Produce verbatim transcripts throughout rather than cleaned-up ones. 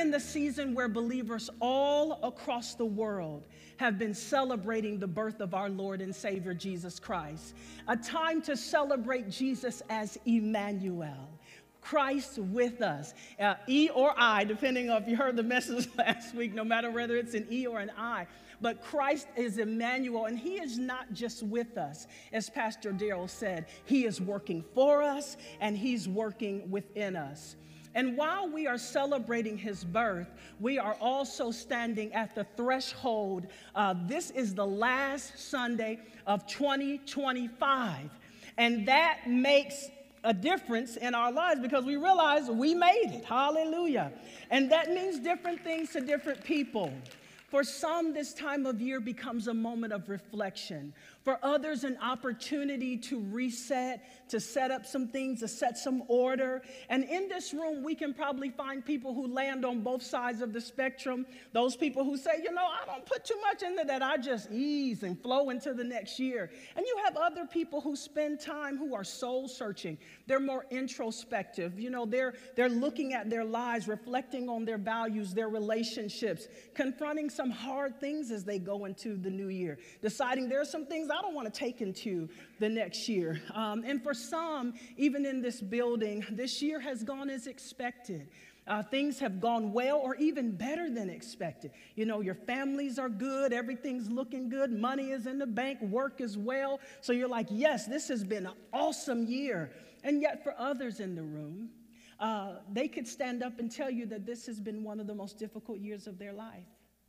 in the season where believers all across the world have been celebrating the birth of our Lord and Savior, Jesus Christ. A time to celebrate Jesus as Emmanuel, Christ with us. Uh, E or I, depending on if you heard the message last week, no matter whether it's an E or an I. But Christ is Emmanuel, and he is not just with us. As Pastor Darrell said, he is working for us, and he's working within us. And while we are celebrating his birth, we are also standing at the threshold. Uh, this is the last Sunday of twenty twenty-five. And that makes a difference in our lives because we realize we made it. Hallelujah. And that means different things to different people. For some, this time of year becomes a moment of reflection. For others, an opportunity to reset, to set up some things, to set some order. And in this room, we can probably find people who land on both sides of the spectrum. Those people who say, you know, I don't put too much into that. I just ease and flow into the next year. And you have other people who spend time who are soul searching. They're more introspective. You know, they're, they're looking at their lives, reflecting on their values, their relationships, confronting some hard things as they go into the new year, deciding there are some things I don't want to take into the next year. Um, and for some, even in this building, this year has gone as expected. Uh, things have gone well or even better than expected. You know, your families are good, everything's looking good, money is in the bank, work is well. So you're like, yes, this has been an awesome year. And yet for others in the room, uh, they could stand up and tell you that this has been one of the most difficult years of their life.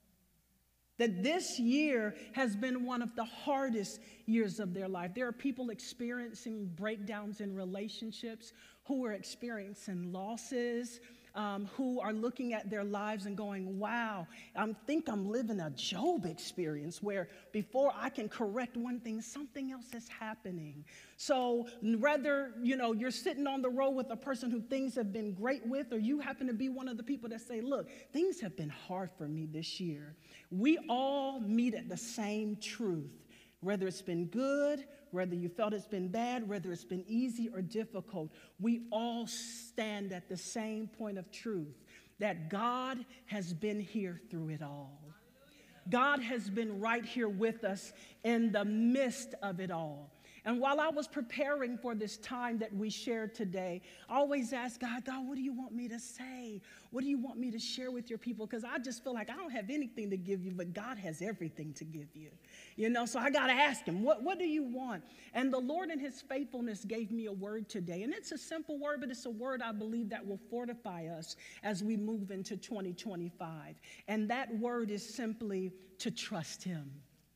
That this year has been one of the hardest years of their life. There are people experiencing breakdowns in relationships, who are experiencing losses, um, who are looking at their lives and going, wow, I think I'm living a Job experience where before I can correct one thing, something else is happening. So whether, you know, you're sitting on the road with a person who things have been great with, or you happen to be one of the people that say, look, things have been hard for me this year. We all meet at the same truth. Whether it's been good, whether you felt it's been bad, whether it's been easy or difficult, we all stand at the same point of truth, that God has been here through it all. God has been right here with us in the midst of it all. And while I was preparing for this time that we shared today, I always ask God, God, what do you want me to say? What do you want me to share with your people? Because I just feel like I don't have anything to give you, but God has everything to give you. You know, so I got to ask him, what, what do you want? And the Lord in his faithfulness gave me a word today. And it's a simple word, but it's a word I believe that will fortify us as we move into twenty twenty-five. And that word is simply to trust him.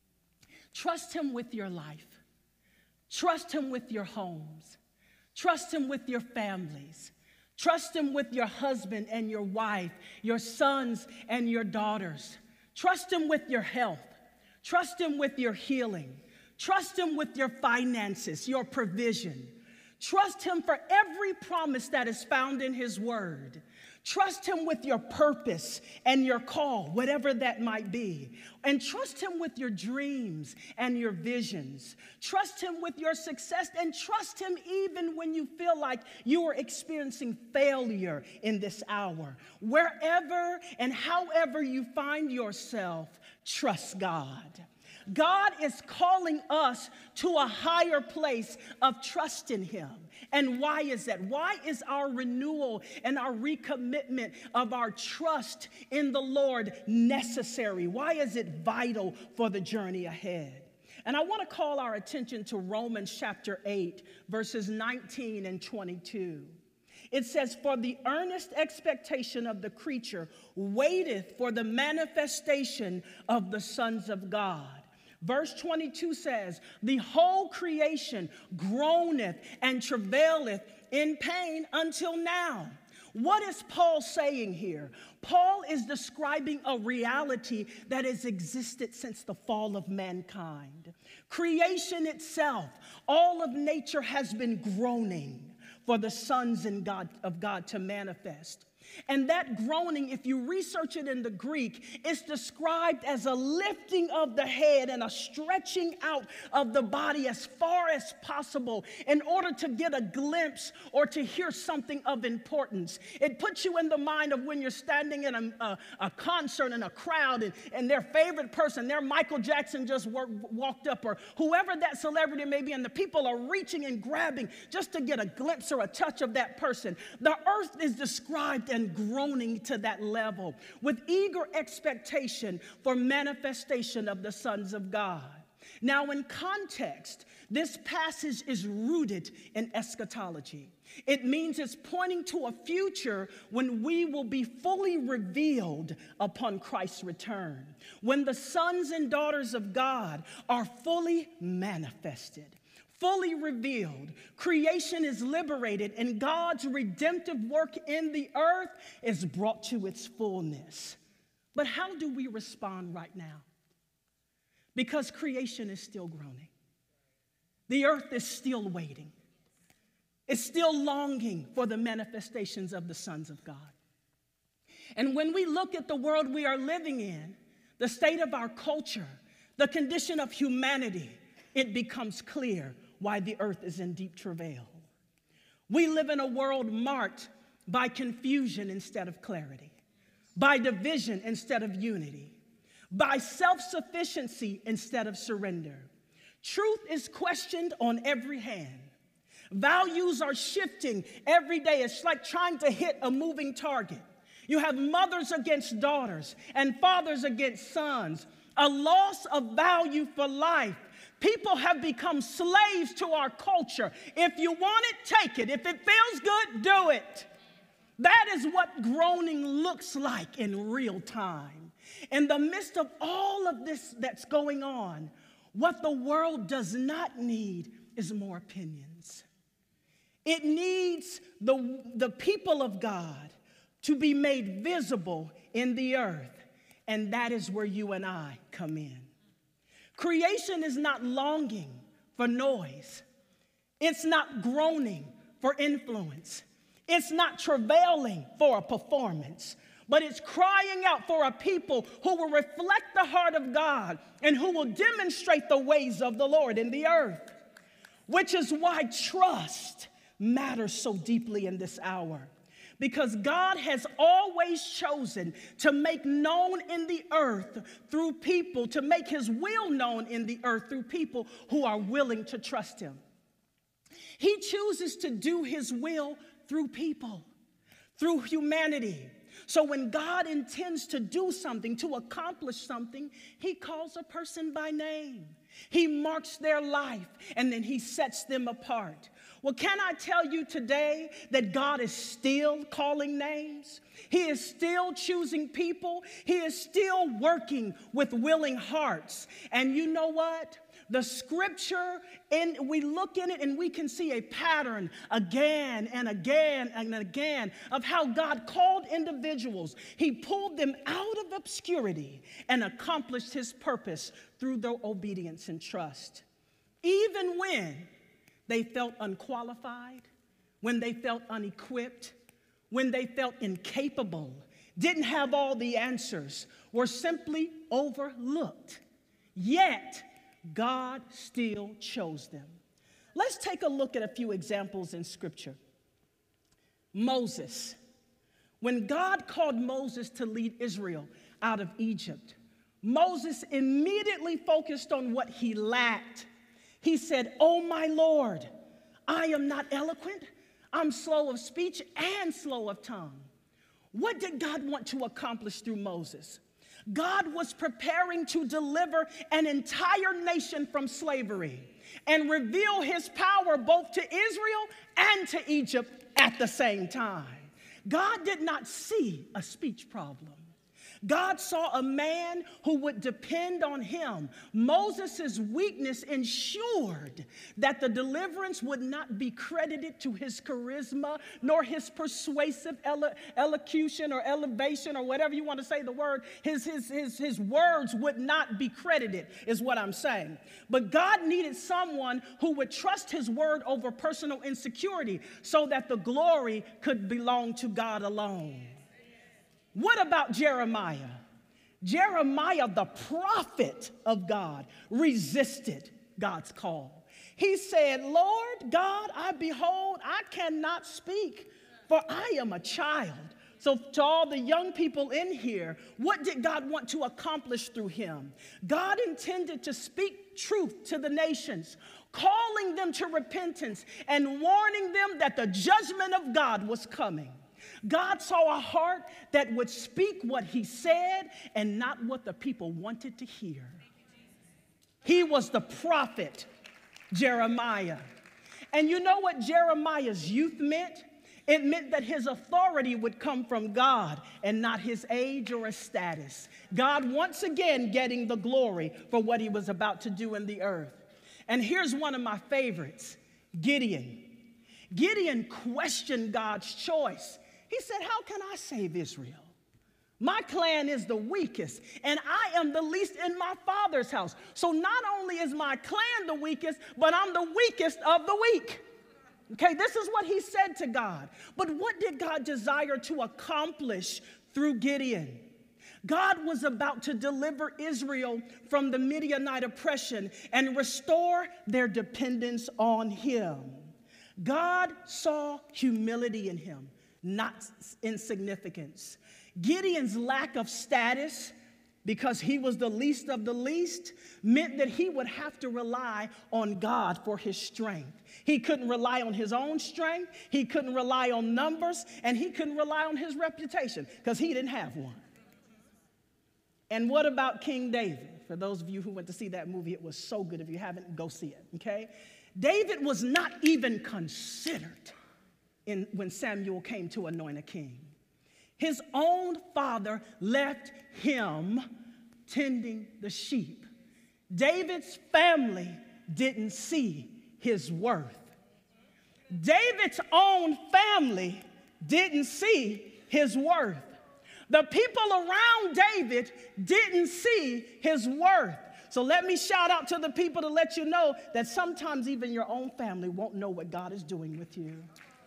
Trust him with your life. Trust him with your homes. Trust him with your families. Trust him with your husband and your wife, your sons and your daughters. Trust him with your health. Trust him with your healing. Trust him with your finances, your provision. Trust him for every promise that is found in his word. Trust him with your purpose and your call, whatever that might be. And trust him with your dreams and your visions. Trust him with your success, and trust him even when you feel like you are experiencing failure in this hour. Wherever and however you find yourself, trust God. God is calling us to a higher place of trust in him. And why is that? Why is our renewal and our recommitment of our trust in the Lord necessary? Why is it vital for the journey ahead? And I want to call our attention to Romans chapter eight, verses nineteen and twenty-two. It says, for the earnest expectation of the creature waiteth for the manifestation of the sons of God. Verse twenty-two says, the whole creation groaneth and travaileth in pain until now. What is Paul saying here? Paul is describing a reality that has existed since the fall of mankind. Creation itself, all of nature has been groaning for the sons and God, of God to manifest. And that groaning, if you research it in the Greek, is described as a lifting of the head and a stretching out of the body as far as possible in order to get a glimpse or to hear something of importance. It puts you in the mind of when you're standing in a, a, a concert in a crowd and, and their favorite person, their Michael Jackson just work, walked up, or whoever that celebrity may be, and the people are reaching and grabbing just to get a glimpse or a touch of that person. The earth is described and groaning to that level with eager expectation for manifestation of the sons of God. Now, in context, this passage is rooted in eschatology. It means it's pointing to a future when we will be fully revealed upon Christ's return, when the sons and daughters of God are fully manifested. Fully revealed, creation is liberated, and God's redemptive work in the earth is brought to its fullness. But how do we respond right now? Because creation is still groaning. The earth is still waiting. It's still longing for the manifestations of the sons of God. And when we look at the world we are living in, the state of our culture, the condition of humanity, it becomes clear why the earth is in deep travail. We live in a world marked by confusion instead of clarity, by division instead of unity, by self-sufficiency instead of surrender. Truth is questioned on every hand. Values are shifting every day. It's like trying to hit a moving target. You have mothers against daughters and fathers against sons, a loss of value for life. People have become slaves to our culture. If you want it, take it. If it feels good, do it. That is what groaning looks like in real time. In the midst of all of this that's going on, what the world does not need is more opinions. It needs the, the people of God to be made visible in the earth, and that is where you and I come in. Creation is not longing for noise. It's not groaning for influence. It's not travailing for a performance, but it's crying out for a people who will reflect the heart of God and who will demonstrate the ways of the Lord in the earth, which is why trust matters so deeply in this hour. Because God has always chosen to make known in the earth through people, to make his will known in the earth through people who are willing to trust him. He chooses to do his will through people, through humanity. So when God intends to do something, to accomplish something, he calls a person by name. He marks their life, and then he sets them apart. Well, can I tell you today that God is still calling names? He is still choosing people. He is still working with willing hearts. And you know what? The scripture, and we look in it and we can see a pattern again and again and again of how God called individuals. He pulled them out of obscurity and accomplished his purpose through their obedience and trust. Even when they felt unqualified, when they felt unequipped, when they felt incapable, didn't have all the answers, were simply overlooked. Yet, God still chose them. Let's take a look at a few examples in Scripture. Moses. When God called Moses to lead Israel out of Egypt, Moses immediately focused on what he lacked. He said, "Oh, my Lord, I am not eloquent. I'm slow of speech and slow of tongue." What did God want to accomplish through Moses? God was preparing to deliver an entire nation from slavery and reveal his power both to Israel and to Egypt at the same time. God did not see a speech problem. God saw a man who would depend on him. Moses' weakness ensured that the deliverance would not be credited to his charisma, nor his persuasive elo- elocution or elevation or whatever you want to say the word. His, his, his, his words would not be credited, is what I'm saying. But God needed someone who would trust his word over personal insecurity so that the glory could belong to God alone. What about Jeremiah? Jeremiah, the prophet of God, resisted God's call. He said, Lord God, I behold, I cannot speak, for I am a child. So to all the young people in here, what did God want to accomplish through him? God intended to speak truth to the nations, calling them to repentance and warning them that the judgment of God was coming. God saw a heart that would speak what he said and not what the people wanted to hear. He was the prophet Jeremiah. And you know what Jeremiah's youth meant? It meant that his authority would come from God and not his age or his status. God once again getting the glory for what he was about to do in the earth. And here's one of my favorites, Gideon. Gideon questioned God's choice. He said, how can I save Israel? My clan is the weakest, and I am the least in my father's house. So not only is my clan the weakest, but I'm the weakest of the weak. Okay, this is what he said to God. But what did God desire to accomplish through Gideon? God was about to deliver Israel from the Midianite oppression and restore their dependence on him. God saw humility in him, not insignificance. Gideon's lack of status, because he was the least of the least, meant that he would have to rely on God for his strength. He couldn't rely on his own strength, he couldn't rely on numbers, and he couldn't rely on his reputation, because he didn't have one. And what about King David? For those of you who went to see that movie, it was so good. If you haven't, go see it, okay? David was not even considered in, when Samuel came to anoint a king. His own father left him tending the sheep. David's family didn't see his worth. David's own family didn't see his worth. The people around David didn't see his worth. So let me shout out to the people to let you know that sometimes even your own family won't know what God is doing with you.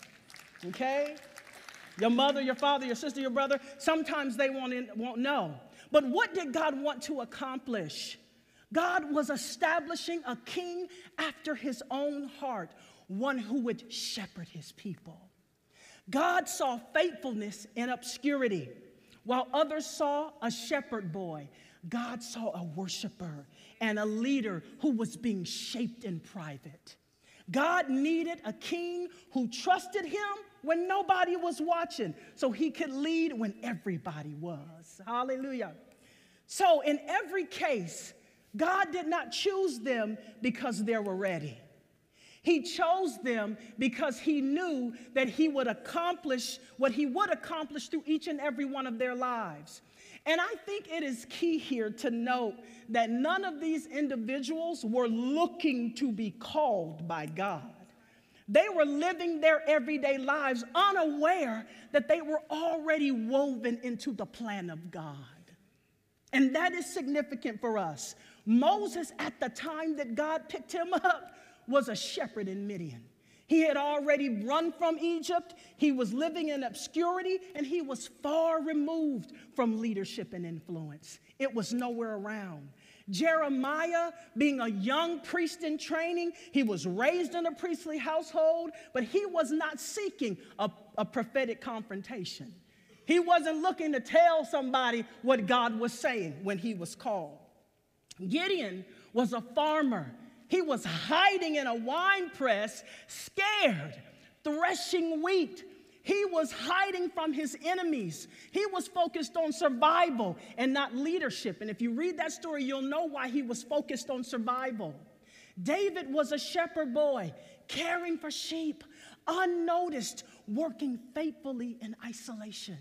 Okay? Your mother, your father, your sister, your brother, sometimes they won't, won't know. But what did God want to accomplish? God was establishing a king after his own heart, one who would shepherd his people. God saw faithfulness in obscurity, while others saw a shepherd boy. God saw a worshiper and a leader who was being shaped in private. God needed a king who trusted him when nobody was watching, so he could lead when everybody was. Hallelujah. So in every case, God did not choose them because they were ready. He chose them because he knew that he would accomplish what he would accomplish through each and every one of their lives. And I think it is key here to note that none of these individuals were looking to be called by God. They were living their everyday lives unaware that they were already woven into the plan of God. And that is significant for us. Moses, at the time that God picked him up, was a shepherd in Midian. He had already run from Egypt. He was living in obscurity, and he was far removed from leadership and influence. It was nowhere around. Jeremiah, being a young priest in training, he was raised in a priestly household, but he was not seeking a, a prophetic confrontation. He wasn't looking to tell somebody what God was saying when he was called. Gideon was a farmer. He was hiding in a wine press, scared, threshing wheat. He was hiding from his enemies. He was focused on survival and not leadership. And if you read that story, you'll know why he was focused on survival. David was a shepherd boy, caring for sheep, unnoticed, working faithfully in isolation.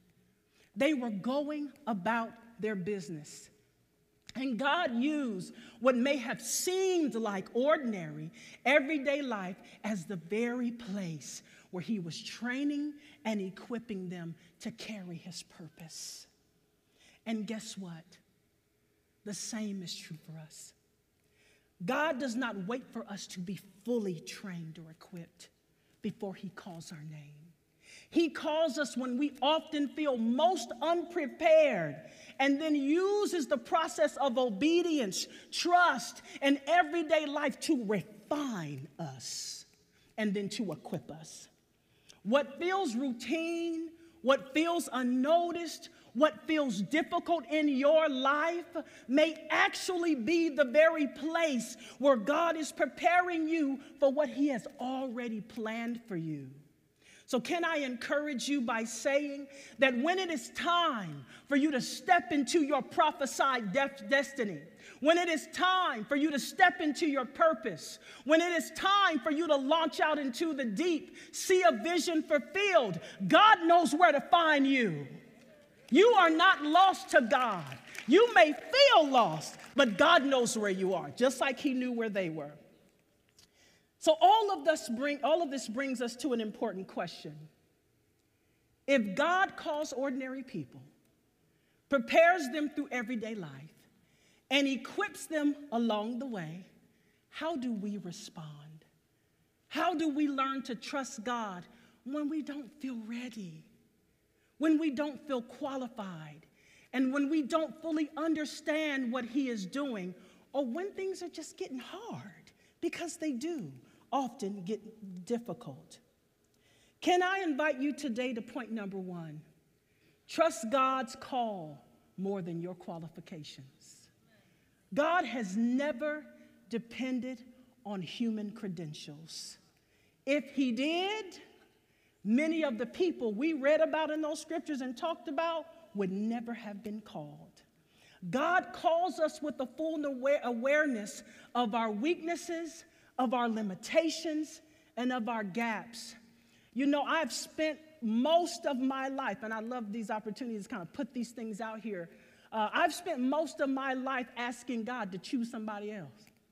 They were going about their business. And God used what may have seemed like ordinary, everyday life as the very place where he was training and equipping them to carry his purpose. And guess what? The same is true for us. God does not wait for us to be fully trained or equipped before he calls our name. He calls us when we often feel most unprepared, and then uses the process of obedience, trust, and everyday life to refine us and then to equip us. What feels routine, what feels unnoticed, what feels difficult in your life may actually be the very place where God is preparing you for what He has already planned for you. So can I encourage you by saying that when it is time for you to step into your prophesied def- destiny, when it is time for you to step into your purpose, when it is time for you to launch out into the deep, see a vision fulfilled, God knows where to find you. You are not lost to God. You may feel lost, but God knows where you are, just like He knew where they were. So all of this bring, all of this brings us to an important question. If God calls ordinary people, prepares them through everyday life, and equips them along the way, how do we respond? How do we learn to trust God when we don't feel ready, when we don't feel qualified, and when we don't fully understand what He is doing, or when things are just getting hard? Because they do often get difficult. Can I invite you today to point number one? Trust God's call more than your qualifications. God has never depended on human credentials. If He did, many of the people we read about in those scriptures and talked about would never have been called. God calls us with the full aware- awareness of our weaknesses, of our limitations, and of our gaps. You know, I've spent most of my life, and I love these opportunities to kind of put these things out here. Uh, I've spent most of my life asking God to choose somebody else.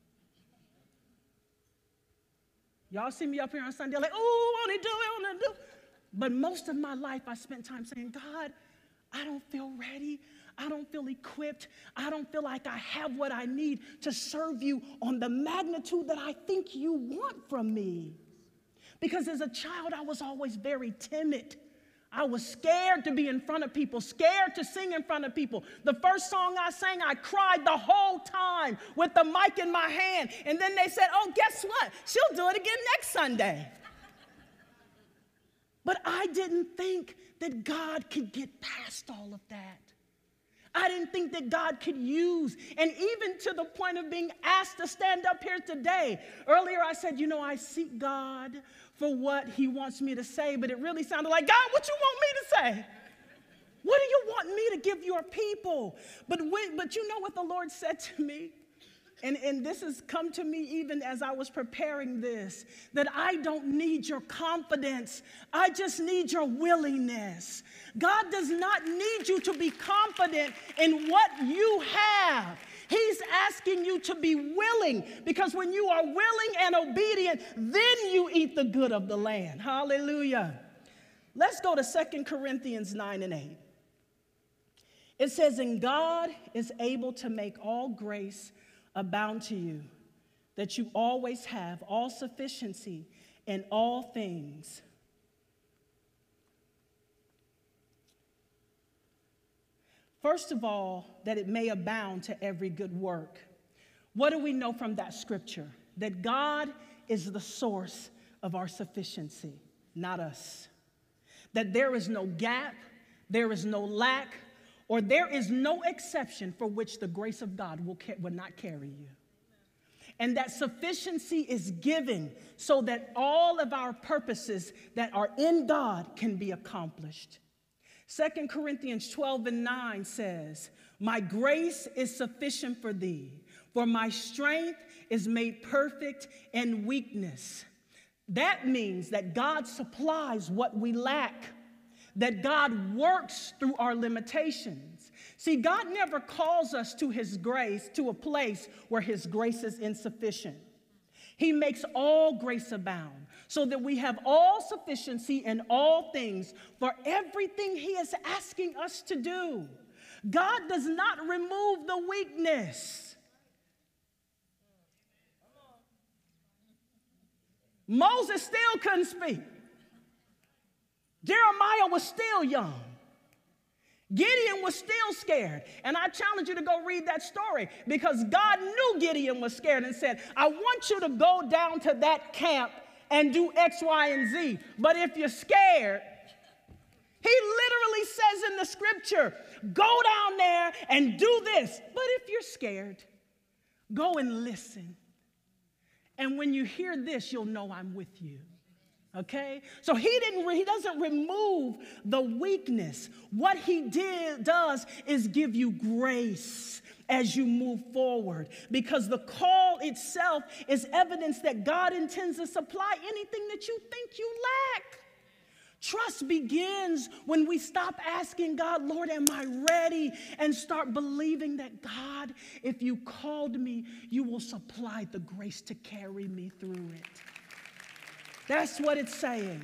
Y'all see me up here on Sunday like, oh, I want to do it, I want to do it. But most of my life, I spent time saying, God, I don't feel ready. I don't feel equipped. I don't feel like I have what I need to serve you on the magnitude that I think you want from me. Because as a child, I was always very timid. I was scared to be in front of people, scared to sing in front of people. The first song I sang, I cried the whole time with the mic in my hand. And then they said, oh, guess what? She'll do it again next Sunday. But I didn't think that God could get past all of that. I didn't think that God could use, and even to the point of being asked to stand up here today. Earlier I said, you know, I seek God for what He wants me to say, but it really sounded like, God, what you want me to say? What do you want me to give your people? But, when, but you know what the Lord said to me? And, and this has come to me even as I was preparing this, that I don't need your confidence. I just need your willingness. God does not need you to be confident in what you have. He's asking you to be willing, because when you are willing and obedient, then you eat the good of the land. Hallelujah. Let's go to Second Corinthians nine and eight. It says, and God is able to make all grace abound to you, that you always have all sufficiency in all things. First of all, that it may abound to every good work. What do we know from that scripture? That God is the source of our sufficiency, not us. That there is no gap, there is no lack, or there is no exception for which the grace of God will, will not carry you. And that sufficiency is given so that all of our purposes that are in God can be accomplished. Second Corinthians twelve and nine says, my grace is sufficient for thee, for my strength is made perfect in weakness. That means that God supplies what we lack, that God works through our limitations. See, God never calls us to His grace, to a place where His grace is insufficient. He makes all grace abound so that we have all sufficiency in all things for everything He is asking us to do. God does not remove the weakness. Moses still couldn't speak. Jeremiah was still young. Gideon was still scared. And I challenge you to go read that story because God knew Gideon was scared and said, I want you to go down to that camp and do X, Y, and Z. But if you're scared, he literally says in the scripture, go down there and do this. But if you're scared, go and listen. And when you hear this, you'll know I'm with you. Okay? So he didn't he doesn't remove the weakness. What he did does is give you grace as you move forward, because the call itself is evidence that God intends to supply anything that you think you lack. Trust begins when we stop asking God, Lord, am I ready? And start believing that, God, if you called me, you will supply the grace to carry me through it. That's what it's saying.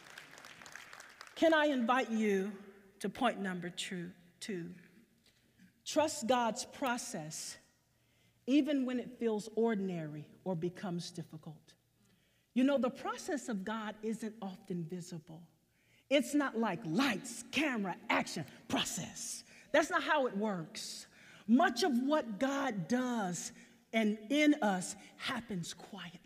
Can I invite you to point number two? two? Trust God's process, even when it feels ordinary or becomes difficult. You know, the process of God isn't often visible. It's not like lights, camera, action, process. That's not how it works. Much of what God does and in us happens quietly.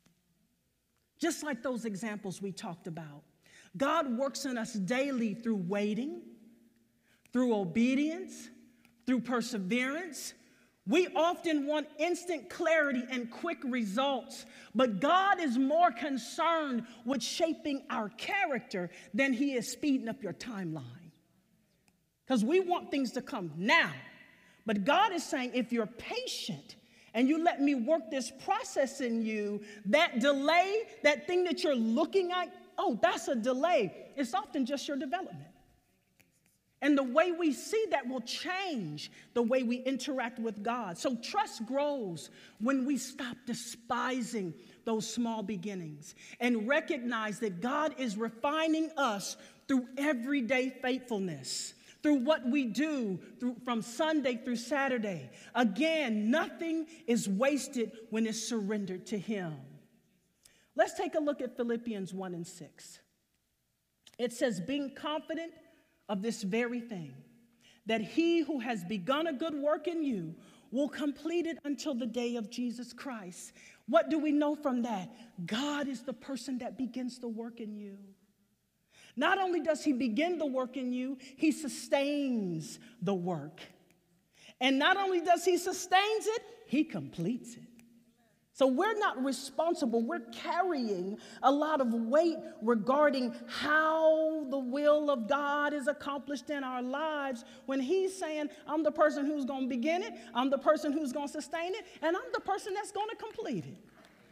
Just like those examples we talked about. God works in us daily through waiting, through obedience, through perseverance. We often want instant clarity and quick results, but God is more concerned with shaping our character than he is speeding up your timeline. Because we want things to come now. But God is saying, if you're patient and you let me work this process in you, that delay, that thing that you're looking at, oh, that's a delay. It's often just your development. And the way we see that will change the way we interact with God. So trust grows when we stop despising those small beginnings and recognize that God is refining us through everyday faithfulness, through what we do through, from Sunday through Saturday. Again, nothing is wasted when it's surrendered to him. Let's take a look at Philippians one and six. It says, being confident of this very thing, that he who has begun a good work in you will complete it until the day of Jesus Christ. What do we know from that? God is the person that begins the work in you. Not only does he begin the work in you, he sustains the work. And not only does he sustains it, he completes it. So we're not responsible. We're carrying a lot of weight regarding how the will of God is accomplished in our lives when he's saying, I'm the person who's going to begin it, I'm the person who's going to sustain it, and I'm the person that's going to complete it.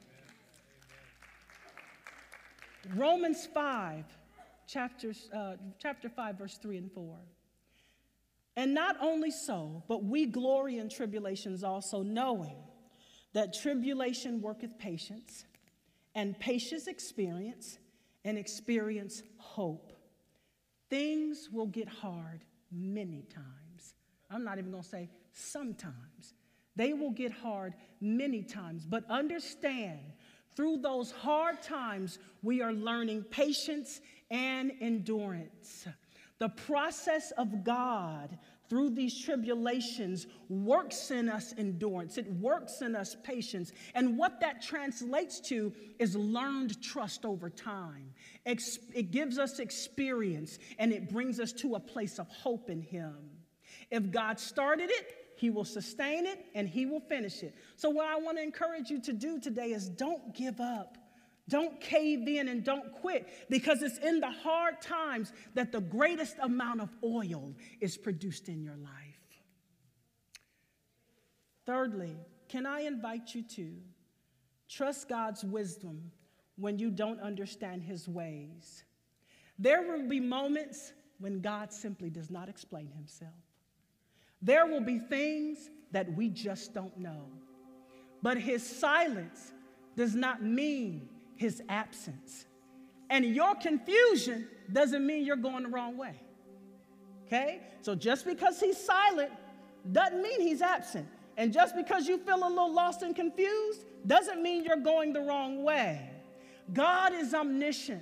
Romans five, chapters, uh, chapter five, verse three and four. And not only so, but we glory in tribulations also, knowing that tribulation worketh patience, and patience experience, and experience hope. Things will get hard many times. I'm not even going to say sometimes. They will get hard many times. But understand, through those hard times, we are learning patience and endurance. The process of God through these tribulations works in us endurance. It works in us patience. And what that translates to is learned trust over time. It gives us experience, and it brings us to a place of hope in him. If God started it, he will sustain it, and he will finish it. So what I want to encourage you to do today is don't give up. Don't cave in and don't quit, because it's in the hard times that the greatest amount of oil is produced in your life. Thirdly, can I invite you to trust God's wisdom when you don't understand his ways? There will be moments when God simply does not explain himself. There will be things that we just don't know. But his silence does not mean his absence. And your confusion doesn't mean you're going the wrong way. Okay? So just because he's silent doesn't mean he's absent. And just because you feel a little lost and confused doesn't mean you're going the wrong way. God is omniscient,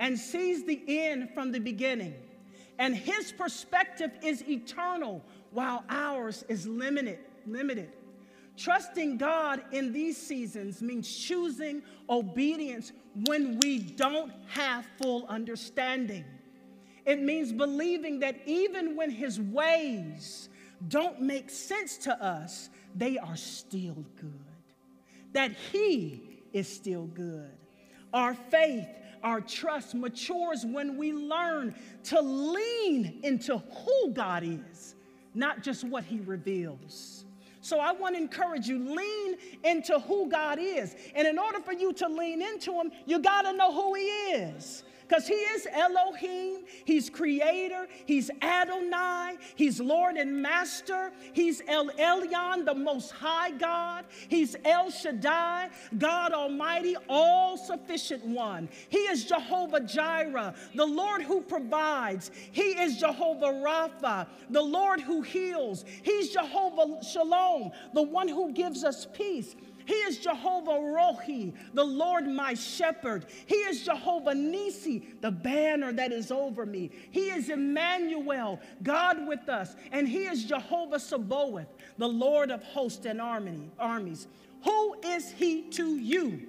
and sees the end from the beginning. And his perspective is eternal, while ours is limited, limited. Trusting God in these seasons means choosing obedience when we don't have full understanding. It means believing that even when his ways don't make sense to us, they are still good. That he is still good. Our faith, our trust matures when we learn to lean into who God is, not just what he reveals. So I want to encourage you, lean into who God is. And in order for you to lean into him, you got to know who he is. Because he is Elohim, he's creator, he's Adonai, he's Lord and Master, he's El Elyon, the Most High God, he's El Shaddai, God Almighty, all-sufficient one. He is Jehovah Jireh, the Lord who provides. He is Jehovah Rapha, the Lord who heals. He's Jehovah Shalom, the one who gives us peace. He is Jehovah Rohi, the Lord my shepherd. He is Jehovah Nisi, the banner that is over me. He is Emmanuel, God with us. And he is Jehovah Sabaoth, the Lord of hosts and armies. Who is he to you?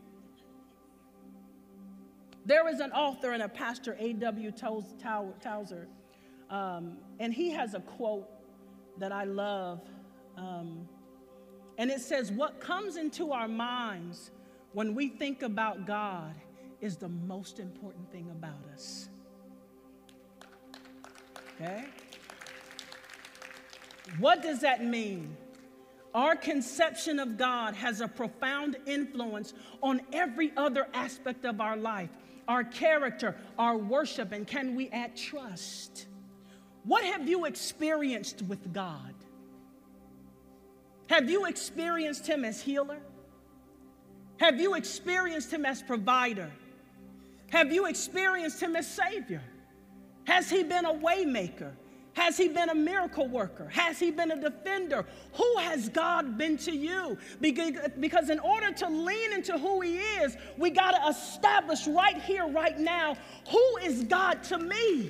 There is an author and a pastor, A W Tozer, um, and he has a quote that I love. Um, And it says, what comes into our minds when we think about God is the most important thing about us. Okay? What does that mean? Our conception of God has a profound influence on every other aspect of our life, our character, our worship, and can we add trust? What have you experienced with God? Have you experienced him as healer? Have you experienced him as provider? Have you experienced him as savior? Has he been a way maker? Has he been a miracle worker? Has he been a defender? Who has God been to you? Because in order to lean into who he is, we got to establish right here, right now, who is God to me?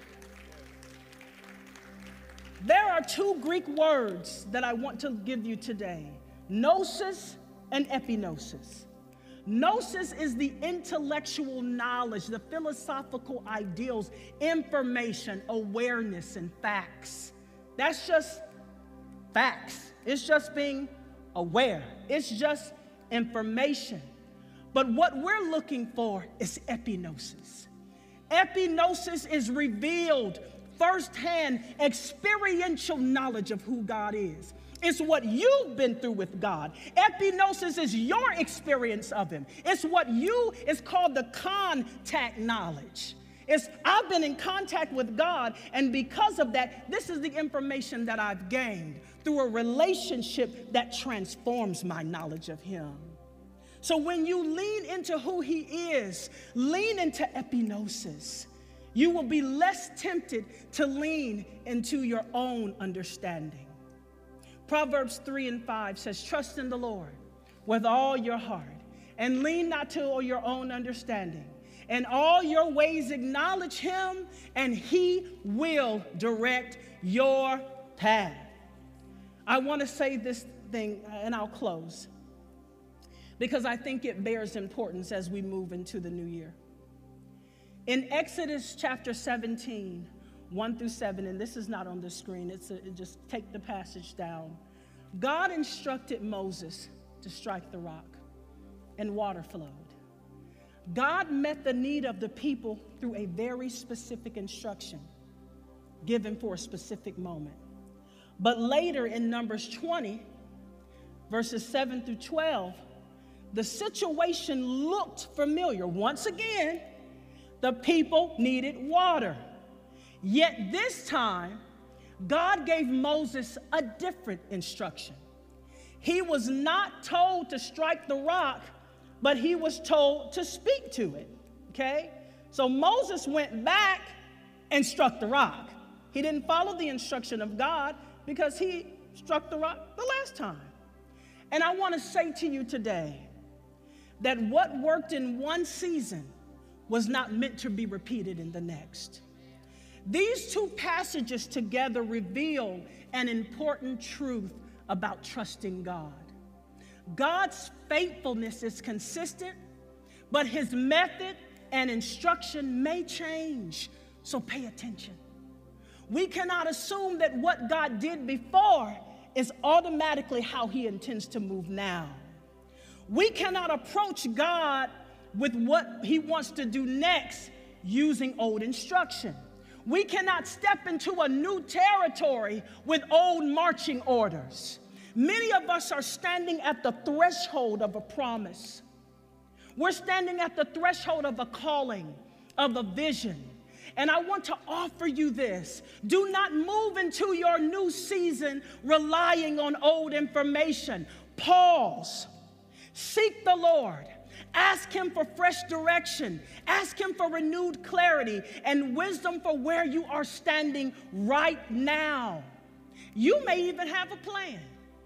There are two Greek words that I want to give you today, gnosis and epignosis. Gnosis is the intellectual knowledge, the philosophical ideals, information, awareness, and facts. That's just facts. It's just being aware. It's just information. But what we're looking for is epignosis. Epignosis is revealed firsthand experiential knowledge of who God is. It's what you've been through with God. Epignosis is your experience of him. It's what you, it's called the contact knowledge. It's I've been in contact with God, and because of that, this is the information that I've gained through a relationship that transforms my knowledge of him. So when you lean into who he is, lean into epignosis. You will be less tempted to lean into your own understanding. Proverbs three and five says, trust in the Lord with all your heart and lean not to your own understanding. In all your ways acknowledge him and he will direct your path. I want to say this thing and I'll close because I think it bears importance as we move into the new year. In Exodus chapter seventeen, one through seven, and this is not on the screen, it's a, just take the passage down. God instructed Moses to strike the rock, and water flowed. God met the need of the people through a very specific instruction given for a specific moment. But later in Numbers twenty, verses seven through twelve, the situation looked familiar. Once again, the people needed water. Yet this time, God gave Moses a different instruction. He was not told to strike the rock, but he was told to speak to it, okay? So Moses went back and struck the rock. He didn't follow the instruction of God because he struck the rock the last time. And I want to say to you today that what worked in one season was not meant to be repeated in the next. These two passages together reveal an important truth about trusting God. God's faithfulness is consistent, but his method and instruction may change, so pay attention. We cannot assume that what God did before is automatically how he intends to move now. We cannot approach God with what he wants to do next using old instruction. We cannot step into a new territory with old marching orders. Many of us are standing at the threshold of a promise. We're standing at the threshold of a calling, of a vision. And I want to offer you this. Do not move into your new season relying on old information. Pause. Seek the Lord. Ask him for fresh direction. Ask him for renewed clarity and wisdom for where you are standing right now. You may even have a plan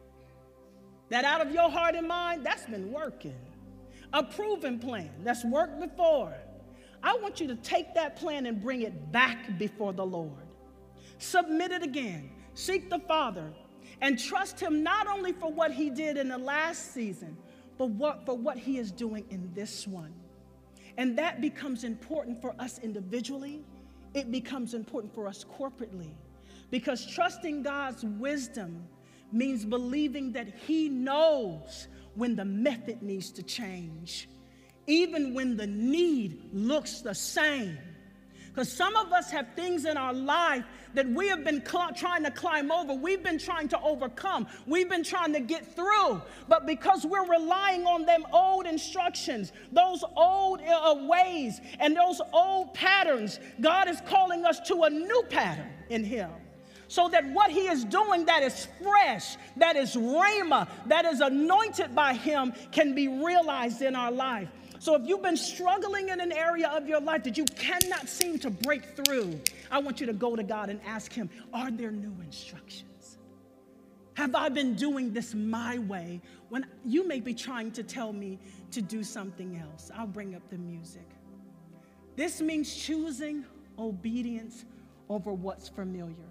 that out of your heart and mind, that's been working. A proven plan that's worked before. I want you to take that plan and bring it back before the Lord. Submit it again. Seek the Father and trust him not only for what he did in the last season, but what, for what he is doing in this one. And that becomes important for us individually. It becomes important for us corporately. Because trusting God's wisdom means believing that he knows when the method needs to change, even when the need looks the same. Because some of us have things in our life that we have been cl- trying to climb over. We've been trying to overcome. We've been trying to get through. But because we're relying on them old instructions, those old uh, ways, and those old patterns, God is calling us to a new pattern in him. So that what he is doing that is fresh, that is rhema, that is anointed by him can be realized in our life. So if you've been struggling in an area of your life that you cannot seem to break through, I want you to go to God and ask him, are there new instructions? Have I been doing this my way when you may be trying to tell me to do something else? I'll bring up the music. This means choosing obedience over what's familiar.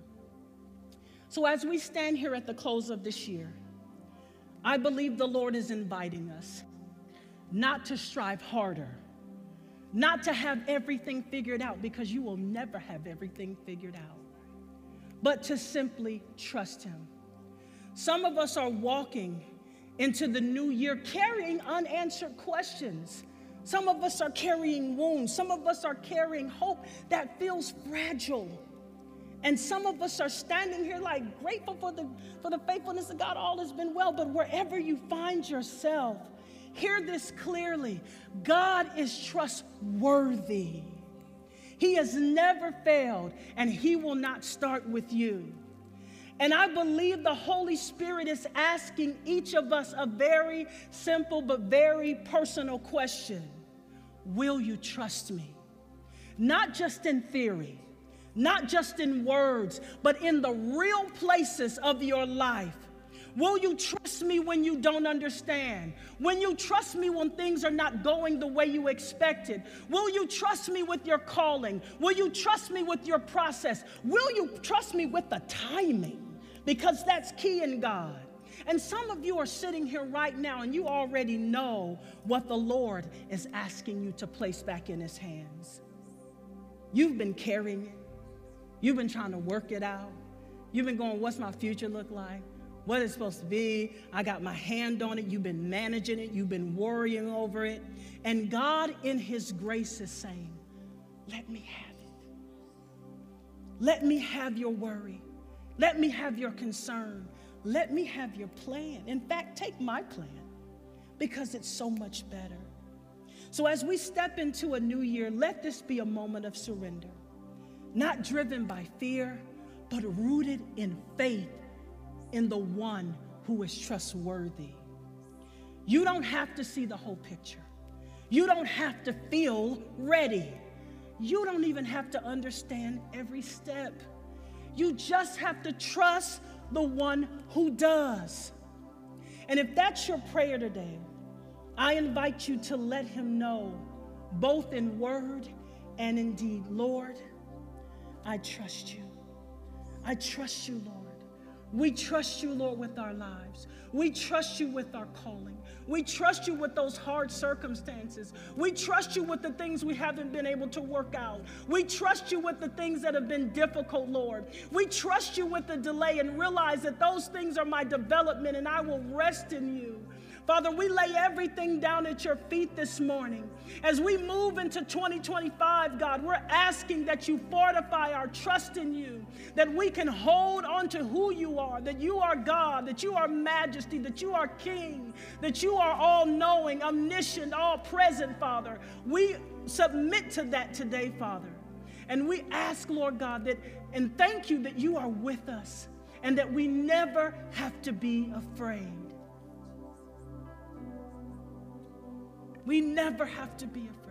So as we stand here at the close of this year, I believe the Lord is inviting us not to strive harder, not to have everything figured out, because you will never have everything figured out, but to simply trust him. Some of us are walking into the new year carrying unanswered questions. Some of us are carrying wounds. Some of us are carrying hope that feels fragile. And some of us are standing here like grateful for the, for the faithfulness of God. All has been well, but wherever you find yourself, hear this clearly. God is trustworthy. He has never failed, and he will not start with you. And I believe the Holy Spirit is asking each of us a very simple but very personal question. Will you trust me? Not just in theory, not just in words, but in the real places of your life. Will you trust me when you don't understand? When you trust me when things are not going the way you expected? Will you trust me with your calling? Will you trust me with your process? Will you trust me with the timing? Because that's key in God. And some of you are sitting here right now and you already know what the Lord is asking you to place back in his hands. You've been carrying it. You've been trying to work it out. You've been going, what's my future look like? What it's supposed to be? I got my hand on it. You've been managing it. You've been worrying over it. And God in his grace is saying, let me have it. Let me have your worry. Let me have your concern. Let me have your plan. In fact, take my plan because it's so much better. So as we step into a new year, let this be a moment of surrender. Not driven by fear, but rooted in faith in the one who is trustworthy. You don't have to see the whole picture. You don't have to feel ready. You don't even have to understand every step. You just have to trust the one who does. And if that's your prayer today, I invite you to let him know both in word and in deed. Lord, I trust you. I trust you, Lord. We trust you, Lord, with our lives. We trust you with our calling. We trust you with those hard circumstances. We trust you with the things we haven't been able to work out. We trust you with the things that have been difficult, Lord. We trust you with the delay and realize that those things are my development and I will rest in you. Father, we lay everything down at your feet this morning. As we move into twenty twenty-five, God, we're asking that you fortify our trust in you, that we can hold on to who you are, that you are God, that you are majesty, that you are King, that you are all-knowing, omniscient, all-present, Father. We submit to that today, Father. And we ask, Lord God, that, and thank you that you are with us and that we never have to be afraid. We never have to be afraid.